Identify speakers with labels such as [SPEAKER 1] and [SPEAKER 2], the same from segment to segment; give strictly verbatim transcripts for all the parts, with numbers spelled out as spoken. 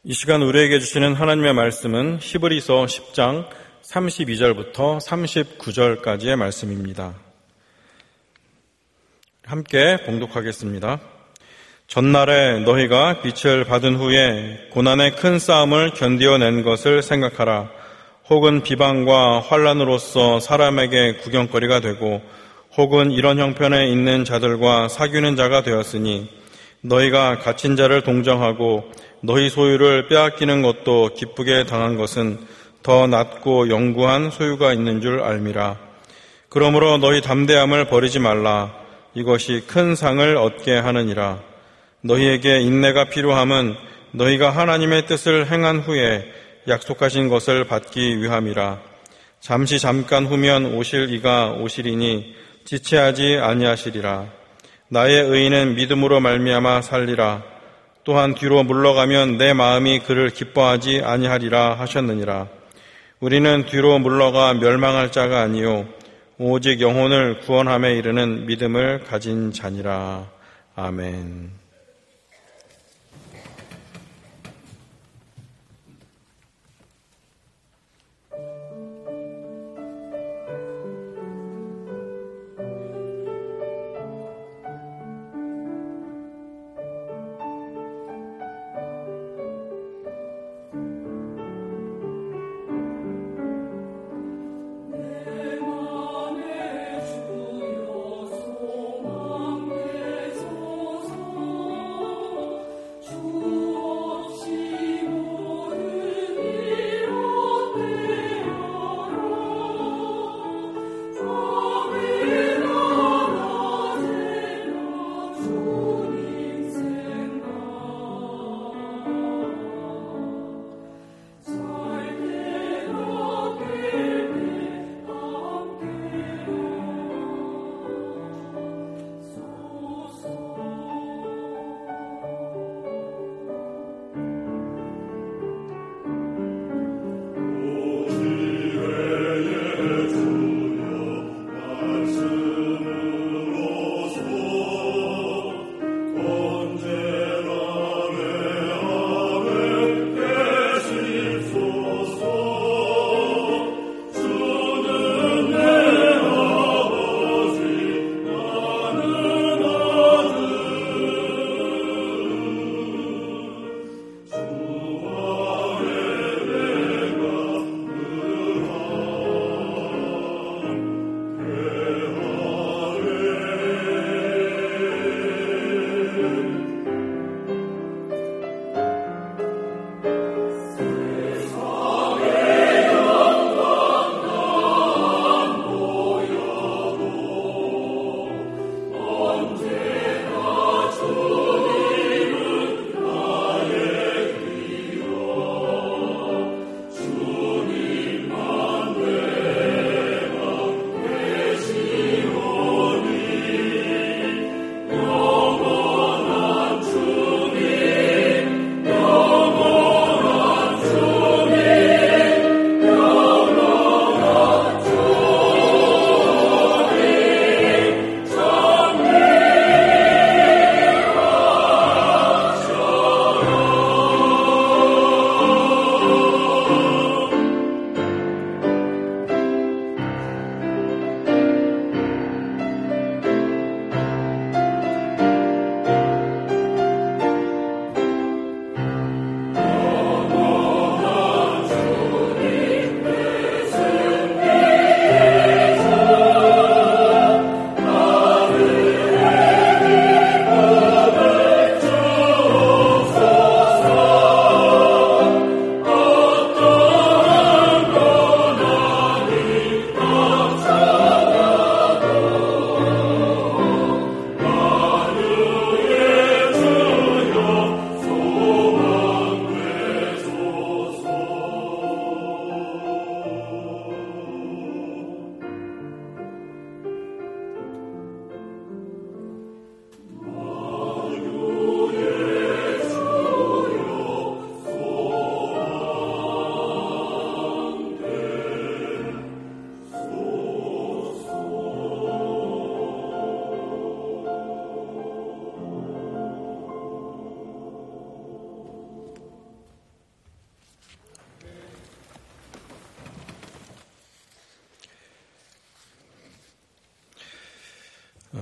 [SPEAKER 1] 이 시간 우리에게 주시는 하나님의 말씀은 히브리서 십 장 삼십이 절부터 삼십구 절까지의 말씀입니다. 함께 봉독하겠습니다. 전날에 너희가 빛을 받은 후에 고난의 큰 싸움을 견디어낸 것을 생각하라. 혹은 비방과 환난으로서 사람에게 구경거리가 되고 혹은 이런 형편에 있는 자들과 사귀는 자가 되었으니 너희가 갇힌 자를 동정하고 너희 소유를 빼앗기는 것도 기쁘게 당한 것은 더 낫고 영구한 소유가 있는 줄 알미라. 그러므로 너희 담대함을 버리지 말라. 이것이 큰 상을 얻게 하느니라. 너희에게 인내가 필요함은 너희가 하나님의 뜻을 행한 후에 약속하신 것을 받기 위함이라. 잠시 잠깐 후면 오실 이가 오시리니 지체하지 아니하시리라. 나의 의인은 믿음으로 말미암아 살리라. 또한 뒤로 물러가면 내 마음이 그를 기뻐하지 아니하리라 하셨느니라. 우리는 뒤로 물러가 멸망할 자가 아니요 오직 영혼을 구원함에 이르는 믿음을 가진 자니라. 아멘.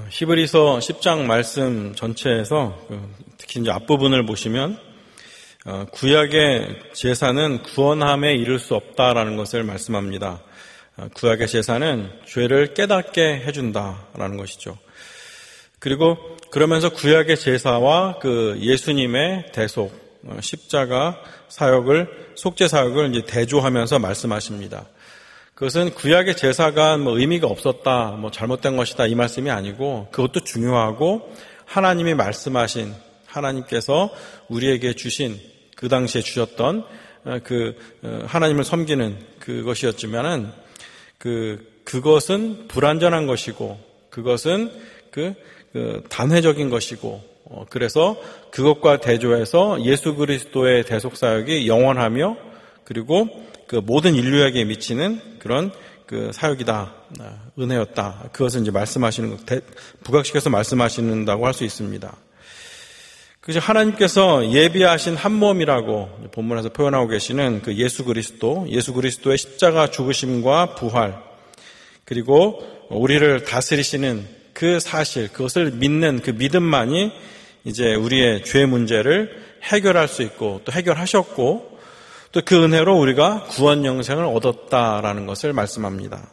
[SPEAKER 1] 히브리서 십 장 말씀 전체에서 특히 이제 앞부분을 보시면 구약의 제사는 구원함에 이를 수 없다라는 것을 말씀합니다. 구약의 제사는 죄를 깨닫게 해준다라는 것이죠. 그리고 그러면서 구약의 제사와 그 예수님의 대속, 십자가 사역을, 속죄 사역을 이제 대조하면서 말씀하십니다. 그것은 구약의 제사가 뭐 의미가 없었다, 뭐 잘못된 것이다 이 말씀이 아니고 그것도 중요하고 하나님이 말씀하신 하나님께서 우리에게 주신 그 당시에 주셨던 그 하나님을 섬기는 그것이었지만은 그 그것은 불완전한 것이고 그것은 그, 그 단회적인 것이고 어, 그래서 그것과 대조해서 예수 그리스도의 대속 사역이 영원하며 그리고 그 모든 인류에게 미치는 그런 그 사역이다, 은혜였다. 그것을 이제 말씀하시는 것, 부각시켜서 말씀하시는다고 할 수 있습니다. 그래서 하나님께서 예비하신 한 몸이라고 본문에서 표현하고 계시는 그 예수 그리스도, 예수 그리스도의 십자가 죽으심과 부활, 그리고 우리를 다스리시는 그 사실, 그것을 믿는 그 믿음만이 이제 우리의 죄 문제를 해결할 수 있고 또 해결하셨고 또 그 은혜로 우리가 구원 영생을 얻었다라는 것을 말씀합니다.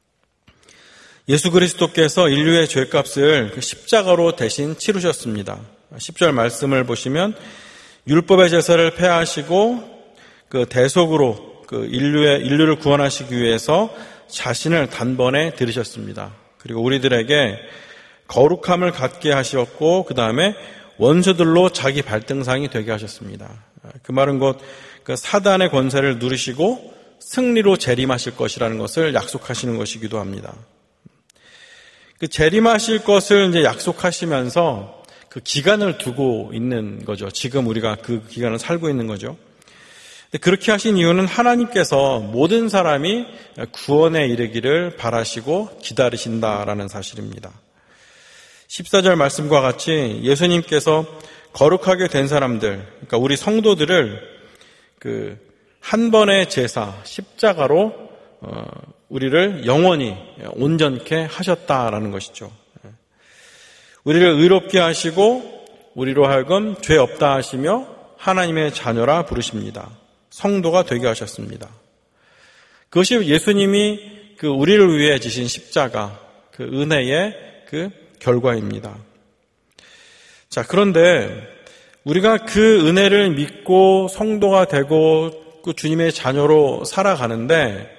[SPEAKER 1] 예수 그리스도께서 인류의 죄값을 그 십자가로 대신 치르셨습니다. 십 절 말씀을 보시면 율법의 제사를 폐하시고 그 대속으로 그 인류의 인류를 구원하시기 위해서 자신을 단번에 들이셨습니다. 그리고 우리들에게 거룩함을 갖게 하셨고 그 다음에 원수들로 자기 발등상이 되게 하셨습니다. 그 말은 곧 그 사단의 권세를 누리시고 승리로 재림하실 것이라는 것을 약속하시는 것이기도 합니다. 그 재림하실 것을 이제 약속하시면서 그 기간을 두고 있는 거죠. 지금 우리가 그 기간을 살고 있는 거죠. 근데 그렇게 하신 이유는 하나님께서 모든 사람이 구원에 이르기를 바라시고 기다리신다라는 사실입니다. 십사 절 말씀과 같이 예수님께서 거룩하게 된 사람들, 그러니까 우리 성도들을 그 한 번의 제사, 십자가로 어, 우리를 영원히 온전케 하셨다라는 것이죠. 우리를 의롭게 하시고 우리로 하여금 죄 없다 하시며 하나님의 자녀라 부르십니다. 성도가 되게 하셨습니다. 그것이 예수님이 그 우리를 위해 지신 십자가, 그 은혜의 그 결과입니다. 자, 그런데 우리가 그 은혜를 믿고 성도가 되고 그 주님의 자녀로 살아가는데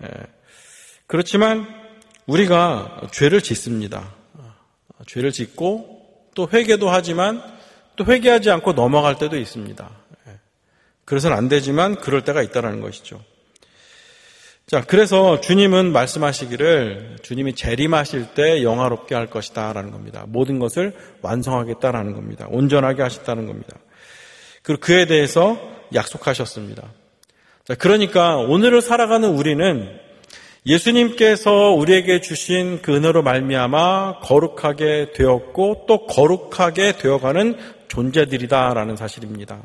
[SPEAKER 1] 그렇지만 우리가 죄를 짓습니다. 죄를 짓고 또 회개도 하지만 또 회개하지 않고 넘어갈 때도 있습니다. 그래서는 안 되지만 그럴 때가 있다는 것이죠. 자, 그래서 주님은 말씀하시기를 주님이 재림하실 때 영화롭게 할 것이다 라는 겁니다. 모든 것을 완성하겠다라는 겁니다. 온전하게 하셨다는 겁니다. 그리고 그에 대해서 약속하셨습니다. 자, 그러니까 오늘을 살아가는 우리는 예수님께서 우리에게 주신 그 은혜로 말미암아 거룩하게 되었고 또 거룩하게 되어가는 존재들이다라는 사실입니다.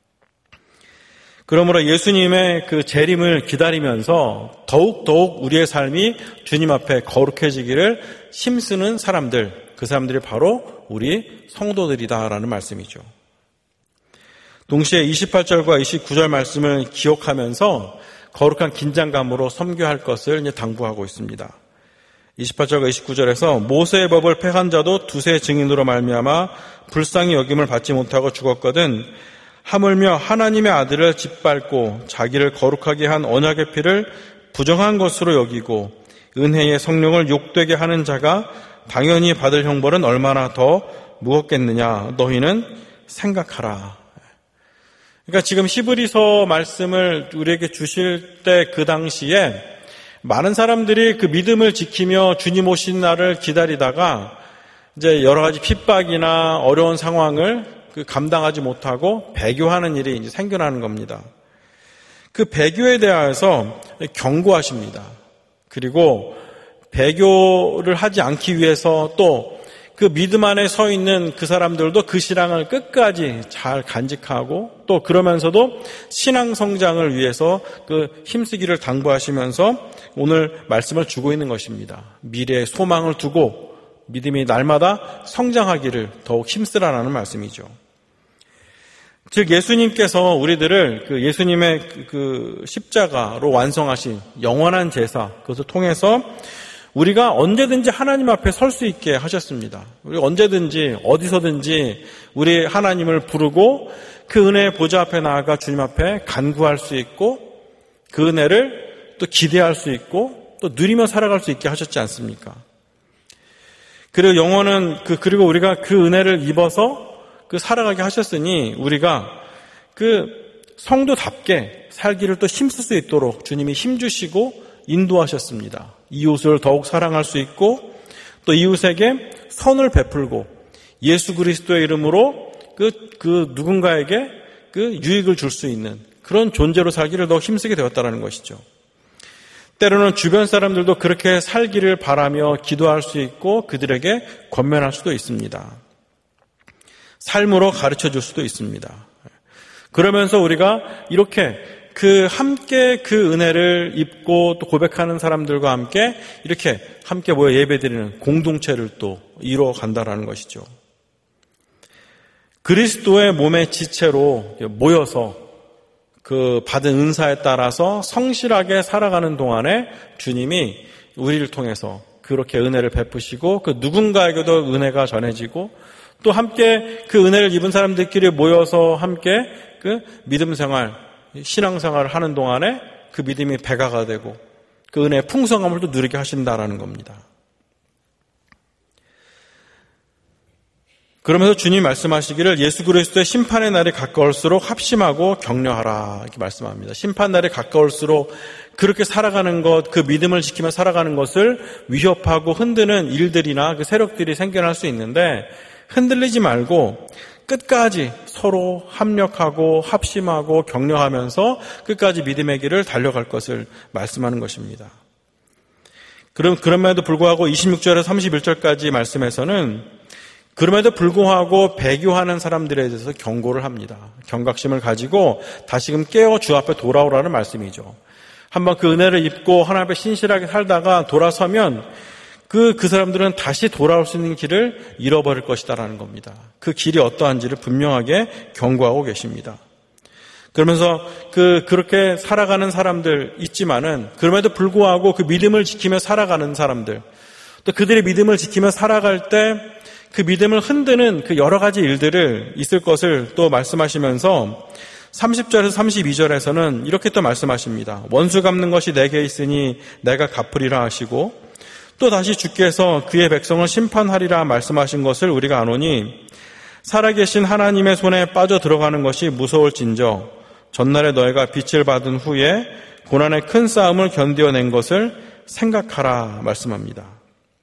[SPEAKER 1] 그러므로 예수님의 그 재림을 기다리면서 더욱더욱 우리의 삶이 주님 앞에 거룩해지기를 힘쓰는 사람들, 그 사람들이 바로 우리 성도들이다라는 말씀이죠. 동시에 이십팔 절과 이십구 절 말씀을 기억하면서 거룩한 긴장감으로 섬겨할 것을 이제 당부하고 있습니다. 이십팔 절과 이십구 절에서 모세의 법을 폐한 자도 두세 증인으로 말미암아 불쌍히 여김을 받지 못하고 죽었거든 하물며 하나님의 아들을 짓밟고 자기를 거룩하게 한 언약의 피를 부정한 것으로 여기고 은혜의 성령을 욕되게 하는 자가 당연히 받을 형벌은 얼마나 더 무겁겠느냐 너희는 생각하라. 그러니까 지금 히브리서 말씀을 우리에게 주실 때 그 당시에 많은 사람들이 그 믿음을 지키며 주님 오신 날을 기다리다가 이제 여러 가지 핍박이나 어려운 상황을 그 감당하지 못하고 배교하는 일이 이제 생겨나는 겁니다. 그 배교에 대해서 경고하십니다. 그리고 배교를 하지 않기 위해서 또 그 믿음 안에 서 있는 그 사람들도 그 신앙을 끝까지 잘 간직하고 또 그러면서도 신앙 성장을 위해서 그 힘쓰기를 당부하시면서 오늘 말씀을 주고 있는 것입니다. 미래의 소망을 두고 믿음이 날마다 성장하기를 더욱 힘쓰라는 말씀이죠. 즉 예수님께서 우리들을 그 예수님의 그 십자가로 완성하신 영원한 제사, 그것을 통해서 우리가 언제든지 하나님 앞에 설 수 있게 하셨습니다. 우리 언제든지 어디서든지 우리 하나님을 부르고 그 은혜의 보좌 앞에 나아가 주님 앞에 간구할 수 있고 그 은혜를 또 기대할 수 있고 또 누리며 살아갈 수 있게 하셨지 않습니까? 그리고 영원은 그 그리고 우리가 그 은혜를 입어서 그 살아가게 하셨으니 우리가 그 성도답게 살기를 또 힘쓸 수 있도록 주님이 힘주시고 인도하셨습니다. 이웃을 더욱 사랑할 수 있고 또 이웃에게 선을 베풀고 예수 그리스도의 이름으로 그, 그 누군가에게 그 유익을 줄 수 있는 그런 존재로 살기를 더 힘쓰게 되었다는 것이죠. 때로는 주변 사람들도 그렇게 살기를 바라며 기도할 수 있고 그들에게 권면할 수도 있습니다. 삶으로 가르쳐 줄 수도 있습니다. 그러면서 우리가 이렇게 그 함께 그 은혜를 입고 또 고백하는 사람들과 함께 이렇게 함께 모여 예배드리는 공동체를 또 이루어 간다라는 것이죠. 그리스도의 몸의 지체로 모여서 그 받은 은사에 따라서 성실하게 살아가는 동안에 주님이 우리를 통해서 그렇게 은혜를 베푸시고 그 누군가에게도 은혜가 전해지고 또 함께 그 은혜를 입은 사람들끼리 모여서 함께 그 믿음 생활, 신앙 생활을 하는 동안에 그 믿음이 배가가 되고 그 은혜의 풍성함을 또 누리게 하신다라는 겁니다. 그러면서 주님이 말씀하시기를 예수 그리스도의 심판의 날이 가까울수록 합심하고 격려하라 이렇게 말씀합니다. 심판 날이 가까울수록 그렇게 살아가는 것, 그 믿음을 지키며 살아가는 것을 위협하고 흔드는 일들이나 그 세력들이 생겨날 수 있는데 흔들리지 말고 끝까지 서로 합력하고 합심하고 격려하면서 끝까지 믿음의 길을 달려갈 것을 말씀하는 것입니다. 그럼 그럼에도 불구하고 이십육 절에서 삼십일 절까지 말씀에서는 그럼에도 불구하고 배교하는 사람들에 대해서 경고를 합니다. 경각심을 가지고 다시금 깨어 주 앞에 돌아오라는 말씀이죠. 한번 그 은혜를 입고 하나님 앞에 신실하게 살다가 돌아서면 그, 그 사람들은 다시 돌아올 수 있는 길을 잃어버릴 것이다라는 겁니다. 그 길이 어떠한지를 분명하게 경고하고 계십니다. 그러면서 그, 그렇게 살아가는 사람들 있지만은, 그럼에도 불구하고 그 믿음을 지키며 살아가는 사람들, 또 그들의 믿음을 지키며 살아갈 때 그 믿음을 흔드는 그 여러 가지 일들을 있을 것을 또 말씀하시면서 삼십 절에서 삼십이 절에서는 이렇게 또 말씀하십니다. 원수 갚는 것이 내게 있으니 내가 갚으리라 하시고 또 다시 주께서 그의 백성을 심판하리라 말씀하신 것을 우리가 아노니 살아계신 하나님의 손에 빠져 들어가는 것이 무서울진저 전날에 너희가 빛을 받은 후에 고난의 큰 싸움을 견뎌낸 것을 생각하라 말씀합니다.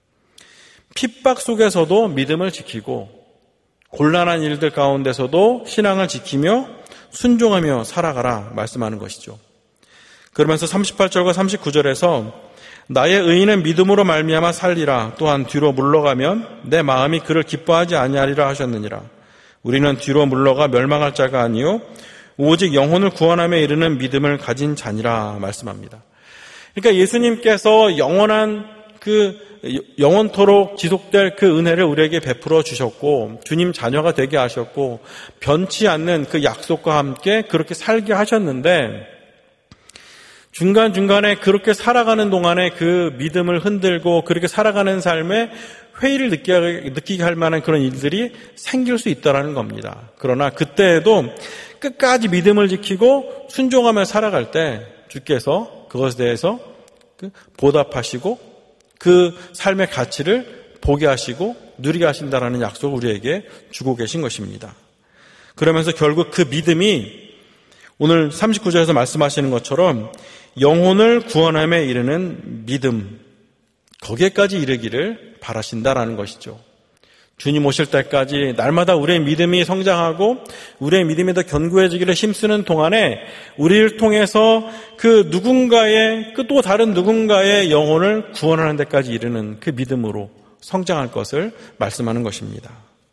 [SPEAKER 1] 핍박 속에서도 믿음을 지키고 곤란한 일들 가운데서도 신앙을 지키며 순종하며 살아가라 말씀하는 것이죠. 그러면서 삼십팔 절과 삼십구 절에서 나의 의인은 믿음으로 말미암아 살리라 또한 뒤로 물러가면 내 마음이 그를 기뻐하지 아니하리라 하셨느니라. 우리는 뒤로 물러가 멸망할 자가 아니요 오직 영혼을 구원함에 이르는 믿음을 가진 자니라 말씀합니다. 그러니까 예수님께서 영원한 그 영원토록 지속될 그 은혜를 우리에게 베풀어 주셨고 주님 자녀가 되게 하셨고 변치 않는 그 약속과 함께 그렇게 살게 하셨는데 중간중간에 그렇게 살아가는 동안에 그 믿음을 흔들고 그렇게 살아가는 삶에 회의를 느끼게, 느끼게 할 만한 그런 일들이 생길 수 있다는 겁니다. 그러나 그때에도 끝까지 믿음을 지키고 순종하며 살아갈 때 주께서 그것에 대해서 보답하시고 그 삶의 가치를 보게 하시고 누리게 하신다라는 약속을 우리에게 주고 계신 것입니다. 그러면서 결국 그 믿음이 오늘 삼십구 절에서 말씀하시는 것처럼 영혼을 구원함에 이르는 믿음, 거기에까지 이르기를 바라신다라는 것이죠. 주님 오실 때까지 날마다 우리의 믿음이 성장하고 우리의 믿음이 더 견고해지기를 힘쓰는 동안에 우리를 통해서 그 누군가의 그 또 다른 누군가의 영혼을 구원하는 데까지 이르는 그 믿음으로 성장할 것을 말씀하는 것입니다.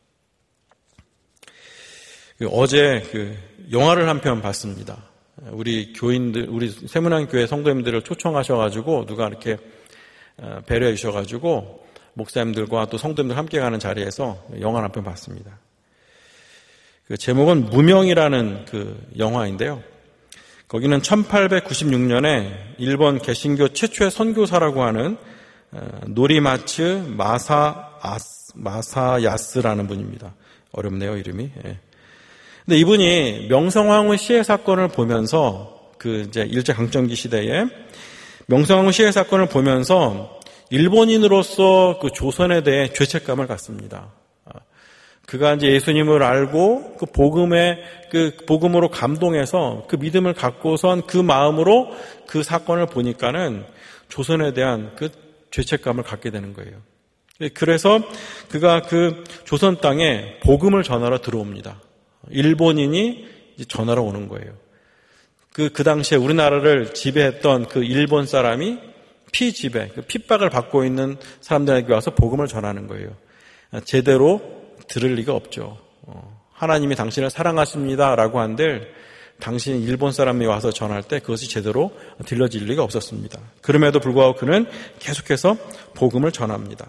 [SPEAKER 1] 어제 그 영화를 한 편 봤습니다. 우리 교인들, 우리 세문안 교회 성도님들을 초청하셔가지고 누가 이렇게 배려해 주셔가지고 목사님들과 또 성도님들 함께 가는 자리에서 영화 한 편 봤습니다. 그 제목은 무명이라는 그 영화인데요. 거기는 천팔백구십육 년에 일본 개신교 최초의 선교사라고 하는 노리마츠 마사 아스, 마사야스라는 분입니다. 어렵네요, 이름이. 예. 근데 이분이 명성황후 시해 사건을 보면서 그 이제 일제 강점기 시대에 명성황후 시해 사건을 보면서 일본인으로서 그 조선에 대해 죄책감을 갖습니다. 그가 이제 예수님을 알고 그 복음의 그 복음으로 감동해서 그 믿음을 갖고선 그 마음으로 그 사건을 보니까는 조선에 대한 그 죄책감을 갖게 되는 거예요. 그래서 그가 그 조선 땅에 복음을 전하러 들어옵니다. 일본인이 전하러 오는 거예요. 그, 그 당시에 우리나라를 지배했던 그 일본 사람이 피지배, 그 핍박을 받고 있는 사람들에게 와서 복음을 전하는 거예요. 제대로 들을 리가 없죠. 하나님이 당신을 사랑하십니다 라고 한들 당신이 일본 사람이 와서 전할 때 그것이 제대로 들려질 리가 없었습니다. 그럼에도 불구하고 그는 계속해서 복음을 전합니다.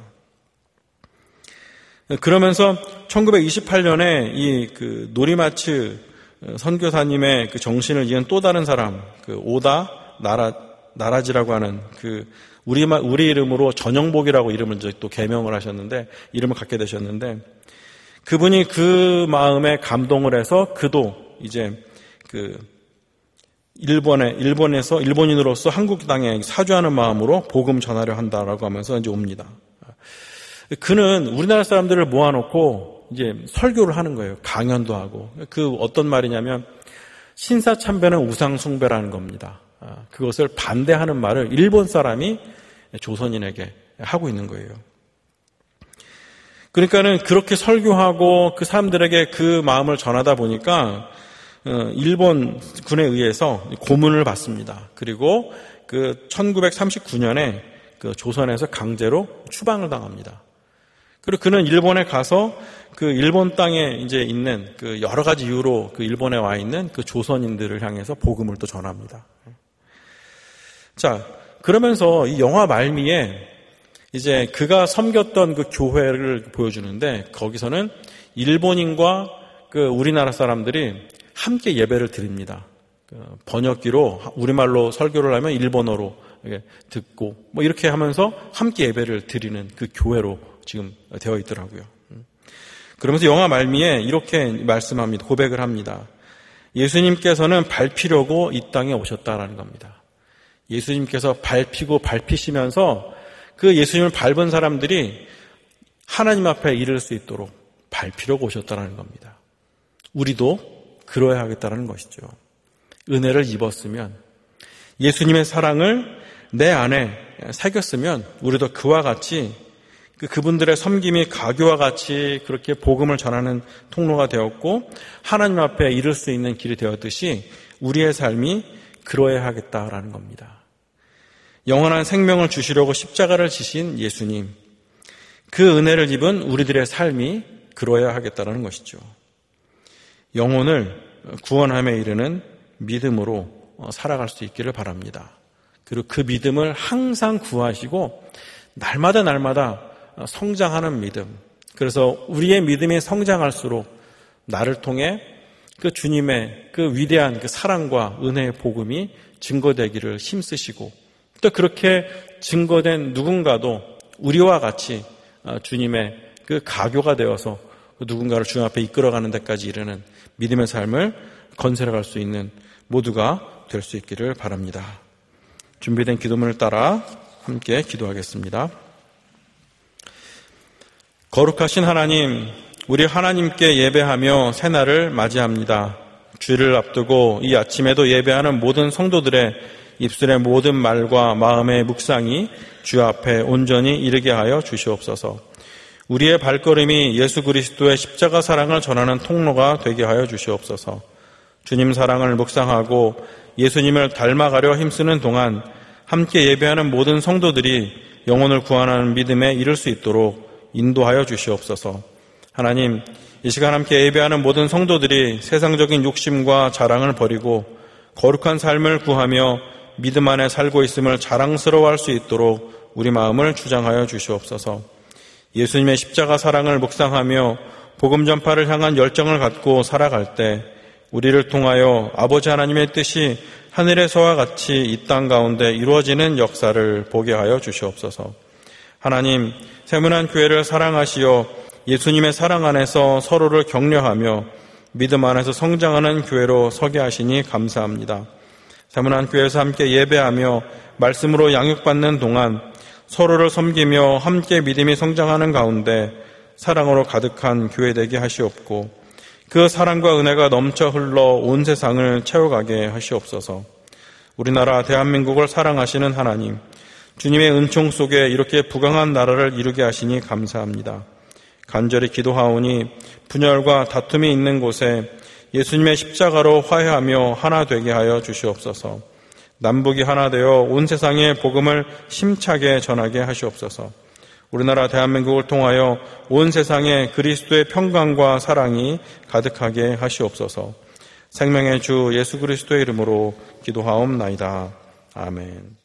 [SPEAKER 1] 그러면서 천구백이십팔 년에 이 그 노리마츠 선교사님의 그 정신을 이은 또 다른 사람, 그 오다 나라, 나라지라고 하는 그 우리, 우리 이름으로 전영복이라고 이름을 이제 또 개명을 하셨는데, 이름을 갖게 되셨는데, 그분이 그 마음에 감동을 해서 그도 이제 그 일본에, 일본에서 일본인으로서 한국 땅에 사주하는 마음으로 복음 전하려 한다라고 하면서 이제 옵니다. 그는 우리나라 사람들을 모아놓고 이제 설교를 하는 거예요. 강연도 하고. 그 어떤 말이냐면 신사참배는 우상숭배라는 겁니다. 그것을 반대하는 말을 일본 사람이 조선인에게 하고 있는 거예요. 그러니까는 그렇게 설교하고 그 사람들에게 그 마음을 전하다 보니까 일본 군에 의해서 고문을 받습니다. 그리고 그 천구백삼십구 년에 그 조선에서 강제로 추방을 당합니다. 그리고 그는 일본에 가서 그 일본 땅에 이제 있는 그 여러 가지 이유로 그 일본에 와 있는 그 조선인들을 향해서 복음을 또 전합니다. 자, 그러면서 이 영화 말미에 이제 그가 섬겼던 그 교회를 보여주는데 거기서는 일본인과 그 우리나라 사람들이 함께 예배를 드립니다. 번역기로 우리말로 설교를 하면 일본어로 듣고 뭐 이렇게 하면서 함께 예배를 드리는 그 교회로 지금 되어 있더라고요. 그러면서 영화 말미에 이렇게 말씀합니다. 고백을 합니다. 예수님께서는 밟히려고 이 땅에 오셨다라는 겁니다. 예수님께서 밟히고 밟히시면서 그 예수님을 밟은 사람들이 하나님 앞에 이를 수 있도록 밟히려고 오셨다는 겁니다. 우리도 그러해야 하겠다는 것이죠. 은혜를 입었으면 예수님의 사랑을 내 안에 새겼으면 우리도 그와 같이 그 그분들의 섬김이 가교와 같이 그렇게 복음을 전하는 통로가 되었고 하나님 앞에 이를 수 있는 길이 되었듯이 우리의 삶이 그러해야 하겠다라는 겁니다. 영원한 생명을 주시려고 십자가를 지신 예수님, 그 은혜를 입은 우리들의 삶이 그러해야 하겠다는 것이죠. 영혼을 구원함에 이르는 믿음으로 살아갈 수 있기를 바랍니다. 그리고 그 믿음을 항상 구하시고 날마다 날마다 성장하는 믿음. 그래서 우리의 믿음이 성장할수록 나를 통해 그 주님의 그 위대한 그 사랑과 은혜의 복음이 증거되기를 힘쓰시고 또 그렇게 증거된 누군가도 우리와 같이 주님의 그 가교가 되어서 누군가를 주님 앞에 이끌어가는 데까지 이르는 믿음의 삶을 건설해갈 수 있는 모두가 될 수 있기를 바랍니다. 준비된 기도문을 따라 함께 기도하겠습니다. 거룩하신 하나님, 우리 하나님께 예배하며 새날을 맞이합니다. 주일을 앞두고 이 아침에도 예배하는 모든 성도들의 입술의 모든 말과 마음의 묵상이 주 앞에 온전히 이르게 하여 주시옵소서. 우리의 발걸음이 예수 그리스도의 십자가 사랑을 전하는 통로가 되게 하여 주시옵소서. 주님 사랑을 묵상하고 예수님을 닮아가려 힘쓰는 동안 함께 예배하는 모든 성도들이 영혼을 구원하는 믿음에 이를 수 있도록 인도하여 주시옵소서. 하나님, 이 시간 함께 예배하는 모든 성도들이 세상적인 욕심과 자랑을 버리고 거룩한 삶을 구하며 믿음 안에 살고 있음을 자랑스러워할 수 있도록 우리 마음을 주장하여 주시옵소서. 예수님의 십자가 사랑을 묵상하며 복음 전파를 향한 열정을 갖고 살아갈 때 우리를 통하여 아버지 하나님의 뜻이 하늘에서와 같이 이 땅 가운데 이루어지는 역사를 보게 하여 주시옵소서. 하나님, 세문안 교회를 사랑하시어 예수님의 사랑 안에서 서로를 격려하며 믿음 안에서 성장하는 교회로 서게 하시니 감사합니다. 세문안 교회에서 함께 예배하며 말씀으로 양육받는 동안 서로를 섬기며 함께 믿음이 성장하는 가운데 사랑으로 가득한 교회 되게 하시옵고 그 사랑과 은혜가 넘쳐 흘러 온 세상을 채워가게 하시옵소서. 우리나라 대한민국을 사랑하시는 하나님, 주님의 은총 속에 이렇게 부강한 나라를 이루게 하시니 감사합니다. 간절히 기도하오니 분열과 다툼이 있는 곳에 예수님의 십자가로 화해하며 하나 되게 하여 주시옵소서. 남북이 하나 되어 온 세상에 복음을 힘차게 전하게 하시옵소서. 우리나라 대한민국을 통하여 온 세상에 그리스도의 평강과 사랑이 가득하게 하시옵소서. 생명의 주 예수 그리스도의 이름으로 기도하옵나이다. 아멘.